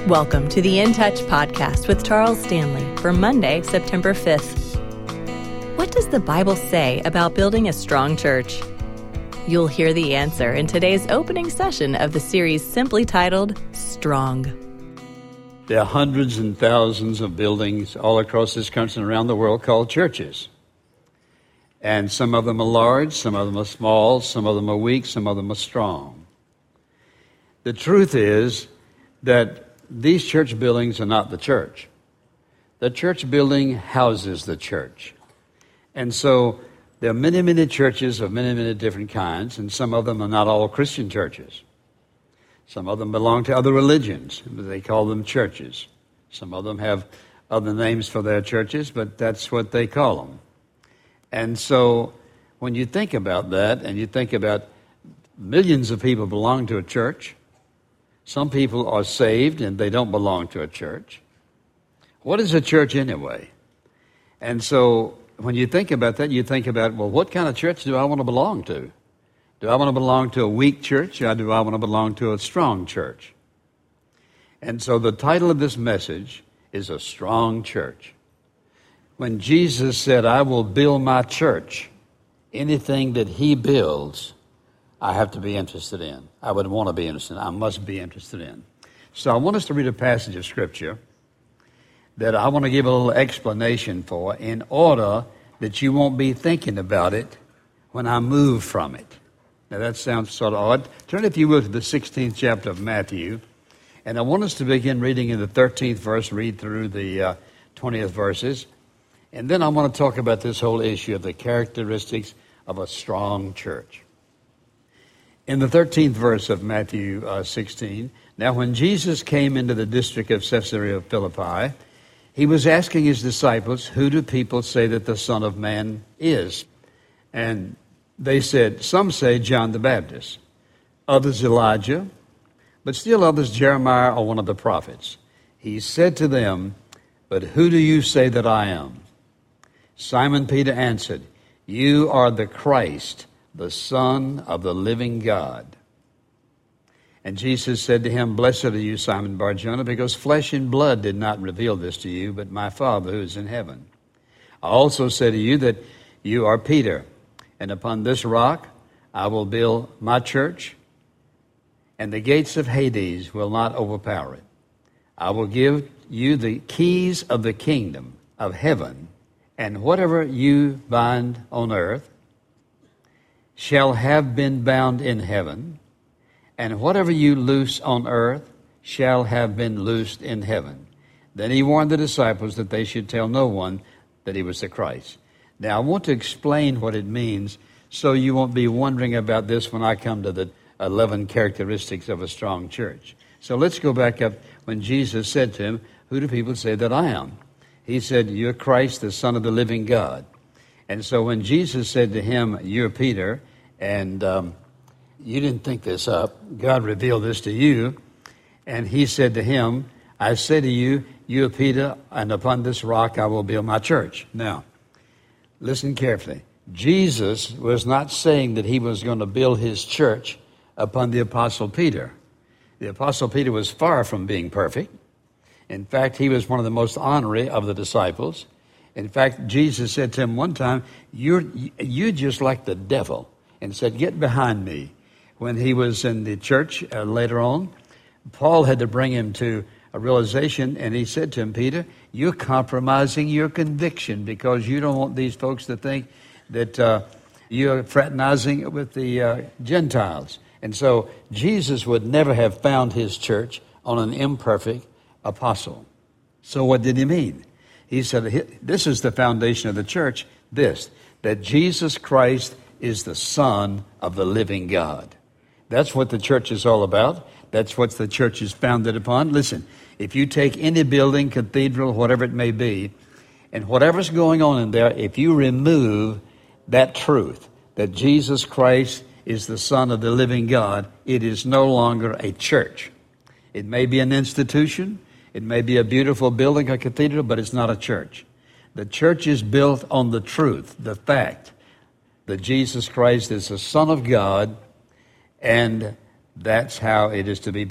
Welcome to the In Touch podcast with Charles Stanley for Monday, September 5th. What does the Bible say about building a strong church? You'll hear the answer in today's opening session of the series simply titled Strong. There are hundreds and thousands of buildings all across this country and around the world called churches. And some of them are large, some of them are small, some of them are weak, some of them are strong. The truth is that these church buildings are not the church. The church building houses the church. And so there are many, many churches of many, many different kinds, and some of them are not all Christian churches. Some of them belong to other religions, but they call them churches. Some of them have other names for their churches, but that's what they call them. And so when you think about that, and you think about millions of people belong to a church, some people are saved and they don't belong to a church. What is a church anyway? And so when you think about that, you think about, well, what kind of church do I want to belong to? Do I want to belong to a weak church, or do I want to belong to a strong church? And so the title of this message is A Strong Church. When Jesus said, I will build my church, anything that he builds, I have to be interested in. I would want to be interested in. I must be interested in. So I want us to read a passage of Scripture that I want to give a little explanation for in order that you won't be thinking about it when I move from it. Now that sounds sort of odd. Turn, if you will, to the 16th chapter of Matthew. And I want us to begin reading in the 13th verse, read through the 20th verses. And then I want to talk about this whole issue of the characteristics of a strong church. In the 13th verse of Matthew 16, now when Jesus came into the district of Caesarea Philippi, he was asking his disciples, who do people say that the Son of Man is? And they said, some say John the Baptist, others Elijah, but still others Jeremiah or one of the prophets. He said to them, but who do you say that I am? Simon Peter answered, you are the Christ, the Son of the living God. And Jesus said to him, blessed are you, Simon Bar-Jonah, because flesh and blood did not reveal this to you, but my Father who is in heaven. I also say to you that you are Peter, and upon this rock I will build my church, and the gates of Hades will not overpower it. I will give you the keys of the kingdom of heaven, and whatever you bind on earth shall have been bound in heaven, and whatever you loose on earth shall have been loosed in heaven. Then he warned the disciples that they should tell no one that he was the Christ. Now I want to explain what it means so you won't be wondering about this when I come to the 11 characteristics of a strong church. So let's go back up when Jesus said to him, who do people say that I am? He said, you're Christ, the Son of the living God. And so when Jesus said to him, you're Peter, and you didn't think this up, God revealed this to you, and he said to him, I say to you, you're Peter, and upon this rock I will build my church. Now, listen carefully. Jesus was not saying that he was going to build his church upon the Apostle Peter. The Apostle Peter was far from being perfect. In fact, he was one of the most honorary of the disciples. In fact, Jesus said to him one time, you're just like the devil, and said, get behind me. When he was in the church later on, Paul had to bring him to a realization, and he said to him, Peter, you're compromising your conviction because you don't want these folks to think that you're fraternizing with the Gentiles. And so Jesus would never have found his church on an imperfect apostle. So what did he mean? He said, this is the foundation of the church, that Jesus Christ is the Son of the living God. That's what the church is all about. That's what the church is founded upon. Listen, if you take any building, cathedral, whatever it may be, and whatever's going on in there, if you remove that truth, that Jesus Christ is the Son of the living God, it is no longer a church. It may be an institution, it may be a beautiful building, a cathedral, but it's not a church. The church is built on the truth, the fact that Jesus Christ is the Son of God, and that's how it is to be built.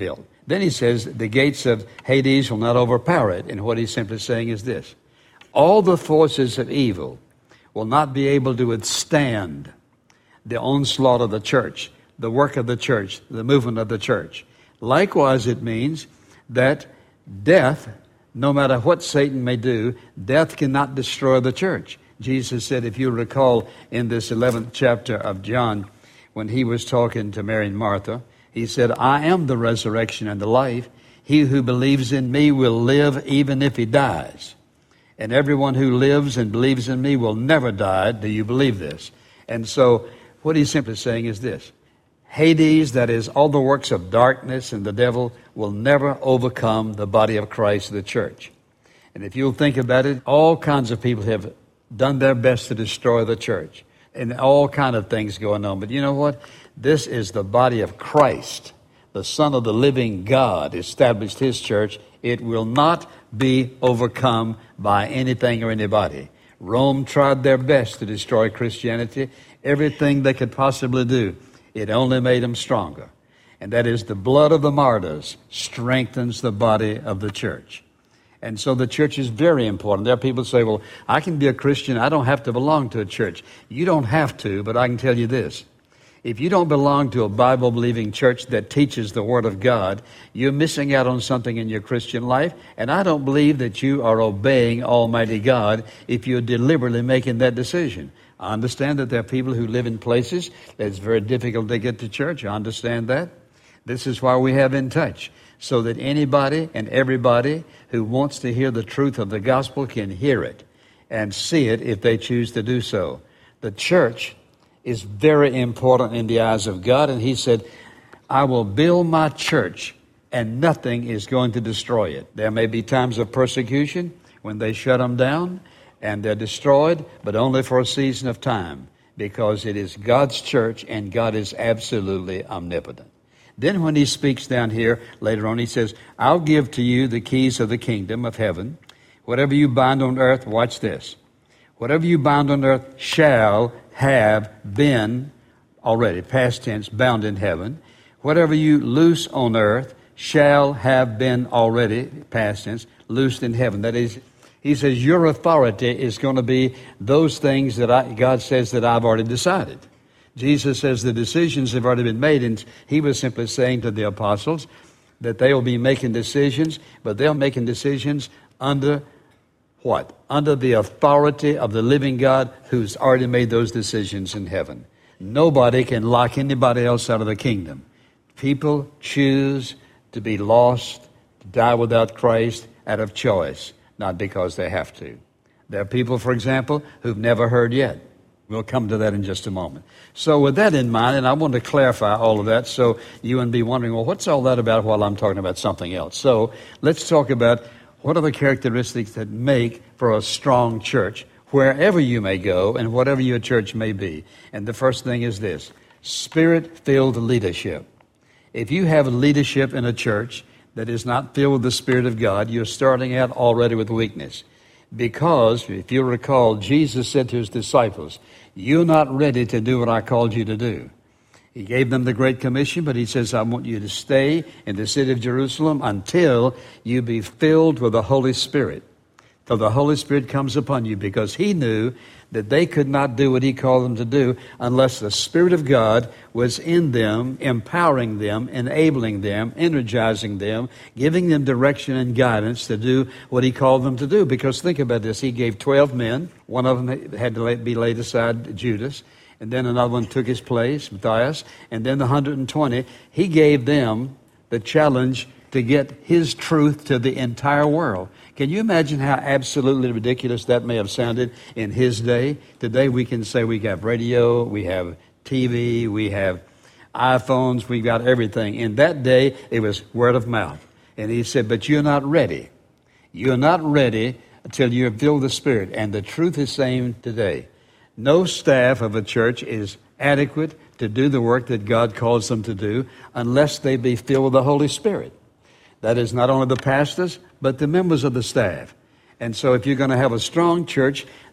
Then he says, the gates of Hades will not overpower it. And what he's simply saying is this: all the forces of evil will not be able to withstand the onslaught of the church, the work of the church, the movement of the church. Likewise, it means that death, no matter what Satan may do, death cannot destroy the church. Jesus said, if you recall in this 11th chapter of John, when he was talking to Mary and Martha, he said, I am the resurrection and the life. He who believes in me will live even if he dies. And everyone who lives and believes in me will never die. Do you believe this? And so what he's simply saying is this: Hades, that is, all the works of darkness and the devil, will never overcome the body of Christ, the church. And if you'll think about it, all kinds of people have done their best to destroy the church, and all kind of things going on. But you know what? This is the body of Christ. The Son of the living God established his church. It will not be overcome by anything or anybody. Rome tried their best to destroy Christianity. Everything they could possibly do, it only made them stronger. And that is, the blood of the martyrs strengthens the body of the church. And so the church is very important. There are people who say, well, I can be a Christian. I don't have to belong to a church. You don't have to, but I can tell you this. If you don't belong to a Bible-believing church that teaches the Word of God, you're missing out on something in your Christian life. And I don't believe that you are obeying Almighty God if you're deliberately making that decision. I understand that there are people who live in places that it's very difficult to get to church. I understand that. This is why we have In Touch, so that anybody and everybody who wants to hear the truth of the gospel can hear it and see it if they choose to do so. The church is very important in the eyes of God, and he said, I will build my church, and nothing is going to destroy it. There may be times of persecution when they shut them down, and they're destroyed, but only for a season of time, because it is God's church, and God is absolutely omnipotent. Then when he speaks down here, later on, he says, I'll give to you the keys of the kingdom of heaven. Whatever you bind on earth, watch this. Whatever you bind on earth shall have been already, past tense, bound in heaven. Whatever you loose on earth shall have been already, past tense, loosed in heaven. That is, he says, your authority is going to be those things that God says that I've already decided. Jesus says the decisions have already been made, and he was simply saying to the apostles that they will be making decisions, but they're making decisions under what? Under the authority of the living God who's already made those decisions in heaven. Nobody can lock anybody else out of the kingdom. People choose to be lost, to die without Christ out of choice, not because they have to. There are people, for example, who've never heard yet. We'll come to that in just a moment. So with that in mind, and I want to clarify all of that so you wouldn't be wondering, well, what's all that about while I'm talking about something else? So let's talk about what are the characteristics that make for a strong church, wherever you may go and whatever your church may be. And the first thing is this: Spirit-filled leadership. If you have leadership in a church that is not filled with the Spirit of God, you're starting out already with weakness. Because, if you recall, Jesus said to his disciples, you're not ready to do what I called you to do. He gave them the Great Commission, but he says, I want you to stay in the city of Jerusalem until you be filled with the Holy Spirit. Till the Holy Spirit comes upon you, because he knew that they could not do what he called them to do unless the Spirit of God was in them, empowering them, enabling them, energizing them, giving them direction and guidance to do what he called them to do. Because think about this. He gave 12 men. One of them had to be laid aside, Judas. And then another one took his place, Matthias. And then the 120, he gave them the challenge to get his truth to the entire world. Can you imagine how absolutely ridiculous that may have sounded in his day? Today we can say we have radio, we have TV, we have iPhones, we've got everything. In that day, it was word of mouth. And he said, but you're not ready. You're not ready until you're filled with the Spirit. And the truth is saying today, no staff of a church is adequate to do the work that God calls them to do unless they be filled with the Holy Spirit. That is not only the pastors, but the members of the staff. And so if you're going to have a strong church,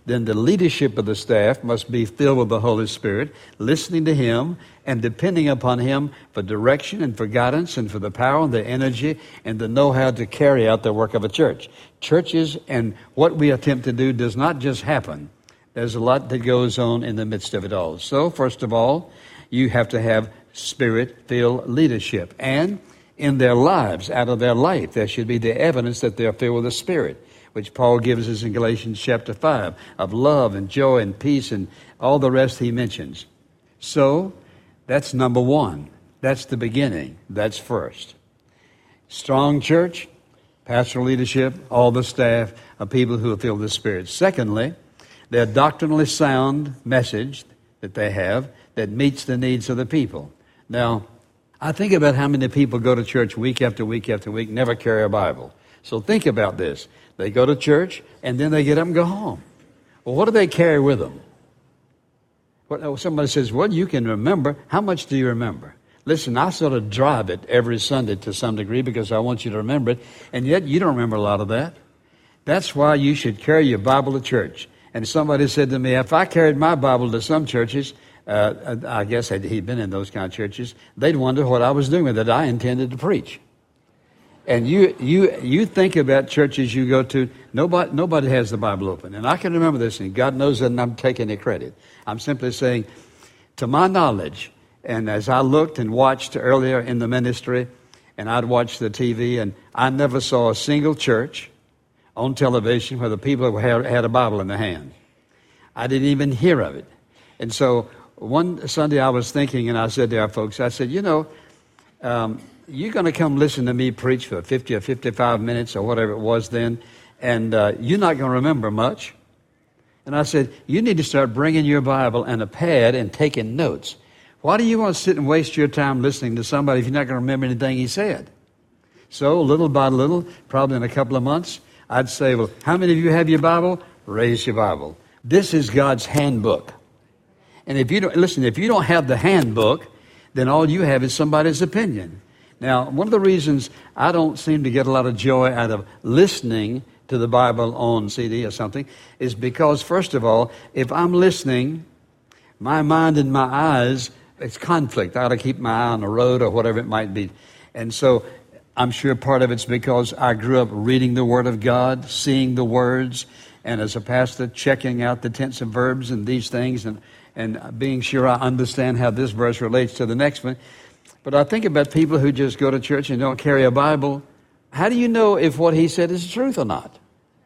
then the leadership of the staff must be filled with the Holy Spirit, listening to Him and depending upon Him for direction and for guidance and for the power and the energy and the know-how to carry out the work of a church. Churches and what we attempt to do does not just happen. There's a lot that goes on in the midst of it all. So, first of all, you have to have Spirit-filled leadership. And in their lives, out of their life, there should be the evidence that they're filled with the Spirit, which Paul gives us in Galatians chapter 5, of love and joy and peace and all the rest he mentions. So, that's number one. That's the beginning. That's first. Strong church, pastoral leadership, all the staff are people who are filled with the Spirit. Secondly, their doctrinally sound message that they have that meets the needs of the people. Now, I think about how many people go to church week after week after week, never carry a Bible. So think about this. They go to church, and then they get up and go home. Well, what do they carry with them? Somebody says, well, you can remember. How much do you remember? Listen, I sort of drive it every Sunday to some degree because I want you to remember it, and yet you don't remember a lot of that. That's why you should carry your Bible to church. And somebody said to me, if I carried my Bible to some churches, I guess he'd been in those kind of churches, they'd wonder what I was doing with it. I intended to preach. And you think about churches you go to, nobody has the Bible open. And I can remember this, and God knows that I'm taking any credit. I'm simply saying, to my knowledge, and as I looked and watched earlier in the ministry, and I'd watch the TV, and I never saw a single church on television where the people had a Bible in their hand. I didn't even hear of it. And so one Sunday I was thinking, and I said to our folks, I said, you're going to come listen to me preach for 50 or 55 minutes or whatever it was then, and you're not going to remember much. And I said, you need to start bringing your Bible and a pad and taking notes. Why do you want to sit and waste your time listening to somebody if you're not going to remember anything he said? So little by little, probably in a couple of months, I'd say, well, how many of you have your Bible? Raise your Bible. This is God's handbook. And if you don't have the handbook, then all you have is somebody's opinion. Now, one of the reasons I don't seem to get a lot of joy out of listening to the Bible on CD or something is because, first of all, if I'm listening, my mind and my eyes, it's conflict. I ought to keep my eye on the road or whatever it might be. And so I'm sure part of it's because I grew up reading the Word of God, seeing the words, and as a pastor, checking out the tense and verbs and these things and being sure I understand how this verse relates to the next one. But I think about people who just go to church and don't carry a Bible. How do you know if what he said is the truth or not?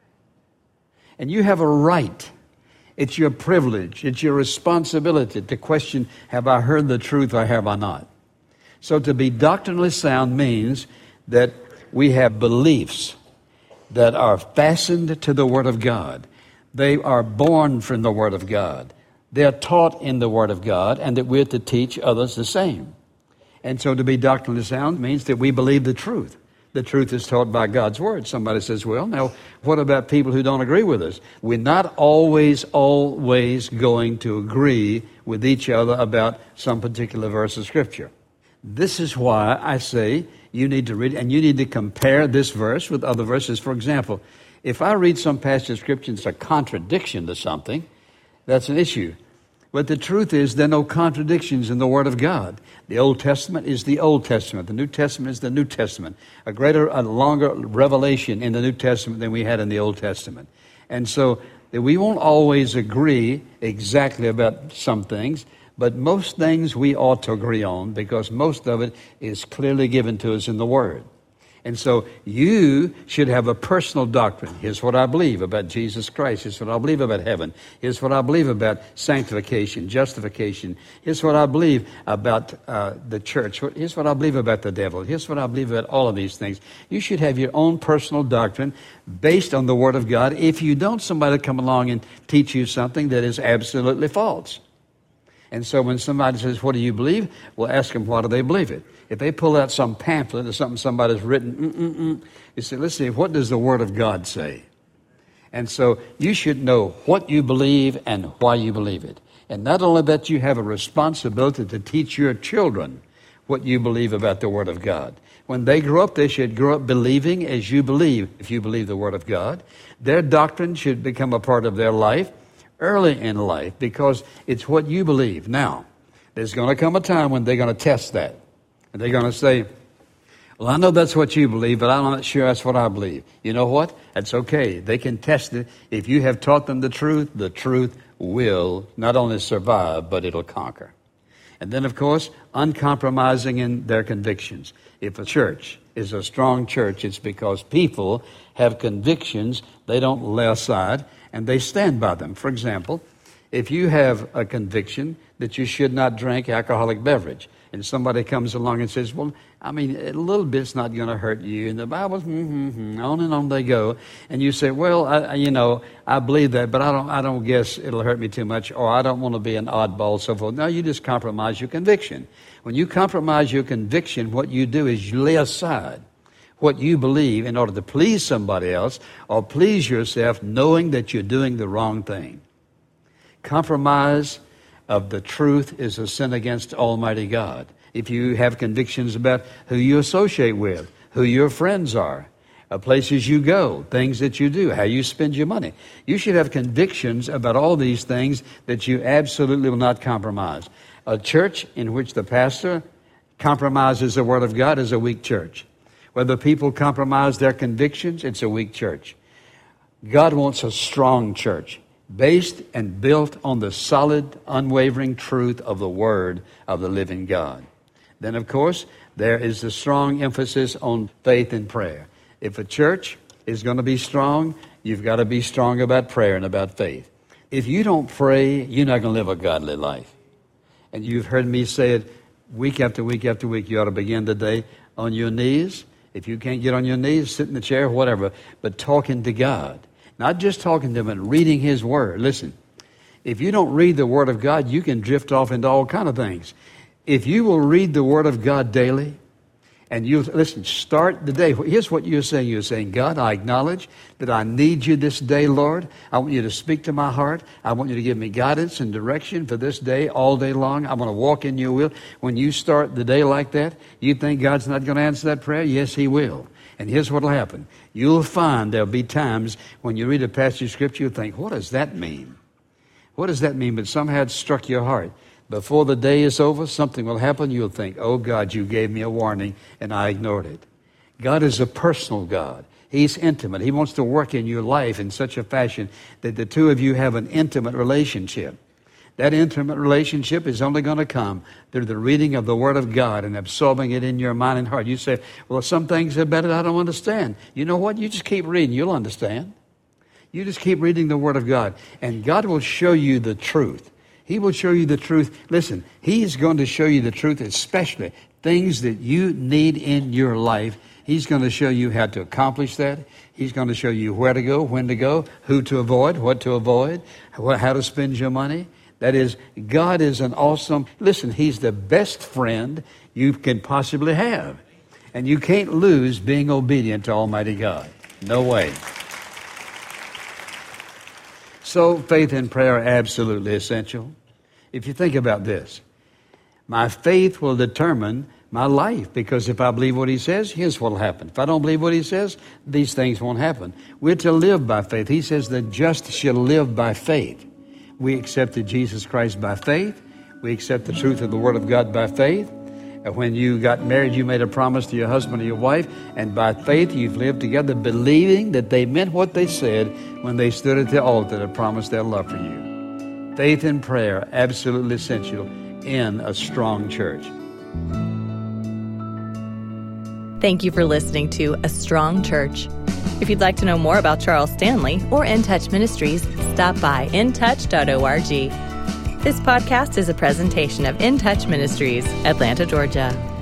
And you have a right. It's your privilege. It's your responsibility to question, have I heard the truth or have I not? So to be doctrinally sound means that we have beliefs that are fastened to the Word of God. They are born from the Word of God. They are taught in the Word of God, and that we're to teach others the same. And so to be doctrinally sound means that we believe the truth. The truth is taught by God's Word. Somebody says, well, now, what about people who don't agree with us? We're not always going to agree with each other about some particular verse of Scripture. This is why I say you need to read, and you need to compare this verse with other verses. For example, if I read some passage of Scripture that's a contradiction to something, that's an issue. But the truth is there are no contradictions in the Word of God. The Old Testament is the Old Testament. The New Testament is the New Testament. A longer revelation in the New Testament than we had in the Old Testament. And so we won't always agree exactly about some things, but most things we ought to agree on because most of it is clearly given to us in the Word. And so you should have a personal doctrine. Here's what I believe about Jesus Christ. Here's what I believe about heaven. Here's what I believe about sanctification, justification. Here's what I believe about the church. Here's what I believe about the devil. Here's what I believe about all of these things. You should have your own personal doctrine based on the Word of God. If you don't, somebody will come along and teach you something that is absolutely false. And so when somebody says, what do you believe? We'll ask them, why do they believe it? If they pull out some pamphlet or something somebody's written, you say, let's see, what does the Word of God say? And so you should know what you believe and why you believe it. And not only that, you have a responsibility to teach your children what you believe about the Word of God. When they grow up, they should grow up believing as you believe. If you believe the Word of God, their doctrine should become a part of their life. early in life because it's what you believe. Now, there's going to come a time when they're going to test that. And they're going to say, well, I know that's what you believe, but I'm not sure that's what I believe. You know what? That's okay. They can test it. If you have taught them the truth will not only survive, but it'll conquer. And then, of course, uncompromising in their convictions. If a church is a strong church, it's because people have convictions they don't lay aside, and they stand by them. For example, if you have a conviction that you should not drink alcoholic beverage, and somebody comes along and says, well, I mean, a little bit's not going to hurt you. And the Bible's, on and on they go. And you say, well, I believe that, but I don't guess it'll hurt me too much, or I don't want to be an oddball, so forth. No, you just compromise your conviction. When you compromise your conviction, what you do is you lay aside what you believe in order to please somebody else or please yourself, knowing that you're doing the wrong thing. Compromise of the truth is a sin against Almighty God. If you have convictions about who you associate with, who your friends are, places you go, things that you do, how you spend your money, you should have convictions about all these things that you absolutely will not compromise. A church in which the pastor compromises the Word of God is a weak church. Whether people compromise their convictions, it's a weak church. God wants a strong church, based and built on the solid, unwavering truth of the Word of the living God. Then, of course, there is the strong emphasis on faith and prayer. If a church is going to be strong, you've got to be strong about prayer and about faith. If you don't pray, you're not going to live a godly life. And you've heard me say it week after week after week. You ought to begin the day on your knees. If you can't get on your knees, sit in the chair, whatever, but talking to God. Not just talking to Him, but reading His Word. Listen, if you don't read the Word of God, you can drift off into all kind of things. If you will read the Word of God daily, and you listen, start the day. Here's what you're saying. You're saying, God, I acknowledge that I need you this day, Lord. I want you to speak to my heart. I want you to give me guidance and direction for this day, all day long. I want to walk in your will. When you start the day like that, you think God's not going to answer that prayer? Yes, He will. And here's what will happen. You'll find there'll be times when you read a passage of Scripture, you'll think, what does that mean? What does that mean? But somehow it struck your heart. Before the day is over, something will happen. You'll think, oh, God, you gave me a warning, and I ignored it. God is a personal God. He's intimate. He wants to work in your life in such a fashion that the two of you have an intimate relationship. That intimate relationship is only going to come through the reading of the Word of God and absorbing it in your mind and heart. You say, well, some things about it I don't understand. You know what? You just keep reading. You'll understand. You just keep reading the Word of God, and God will show you the truth. He will show you the truth. Listen, He's going to show you the truth, especially things that you need in your life. He's going to show you how to accomplish that. He's going to show you where to go, when to go, who to avoid, what to avoid, how to spend your money. That is, God is an awesome, listen, He's the best friend you can possibly have. And you can't lose being obedient to Almighty God. No way. So faith and prayer are absolutely essential. If you think about this, my faith will determine my life, because if I believe what He says, here's what will happen. If I don't believe what He says, these things won't happen. We're to live by faith. He says the just shall live by faith. We accepted Jesus Christ by faith. We accept the truth of the Word of God by faith. When you got married, you made a promise to your husband or your wife, and by faith you've lived together, believing that they meant what they said when they stood at the altar to promise their love for you. Faith and prayer, absolutely essential in a strong church. Thank you for listening to A Strong Church. If you'd like to know more about Charles Stanley or In Touch Ministries, stop by intouch.org. This podcast is a presentation of In Touch Ministries, Atlanta, Georgia.